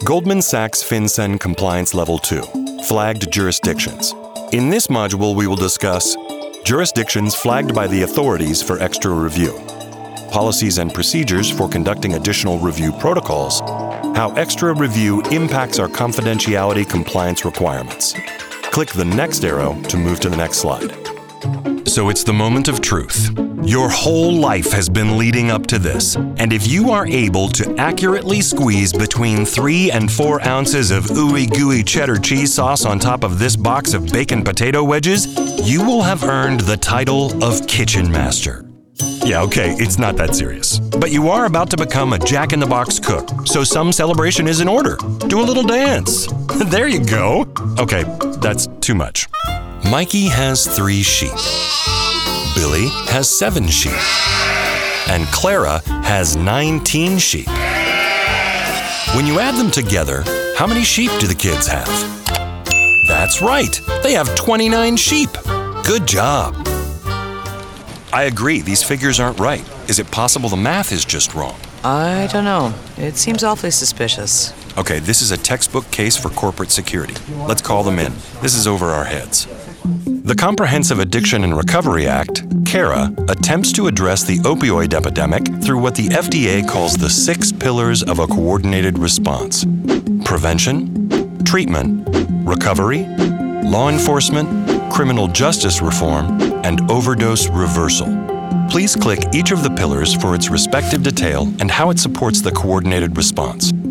Goldman Sachs FinCEN Compliance Level 2, Flagged Jurisdictions. In this module, we will discuss jurisdictions flagged by the authorities for extra review, policies and procedures for conducting additional review protocols, how extra review impacts our confidentiality compliance requirements. Click the next arrow to move to the next slide. So it's the moment of truth. Your whole life has been leading up to this, and if you are able to accurately squeeze between 3 and 4 ounces of ooey gooey cheddar cheese sauce on top of this box of bacon potato wedges, you will have earned the title of Kitchen Master. Yeah, okay, it's not that serious. But you are about to become a jack-in-the-box cook, so some celebration is in order. Do a little dance. There you go. Okay, that's too much. Mikey has 3 sheep. Billy has 7 sheep. And Clara has 19 sheep. When you add them together, how many sheep do the kids have? That's right, they have 29 sheep. Good job. I agree, these figures aren't right. Is it possible the math is just wrong? I don't know. It seems awfully suspicious. Okay, this is a textbook case for corporate security. Let's call them in. This is over our heads. The Comprehensive Addiction and Recovery Act, CARA, attempts to address the opioid epidemic through what the FDA calls the 6 pillars of a coordinated response: prevention, treatment, recovery, law enforcement, criminal justice reform, and overdose reversal. Please click each of the pillars for its respective detail and how it supports the coordinated response.